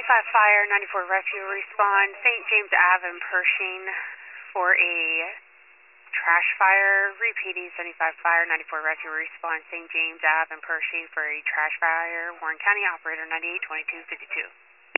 Fire, 94 Rescue, respond St. James Ave in Pershing for a trash fire. Repeating 75 Fire, 94 Rescue, respond St. James Ave in Pershing for a trash fire. Warren County, operator 982252.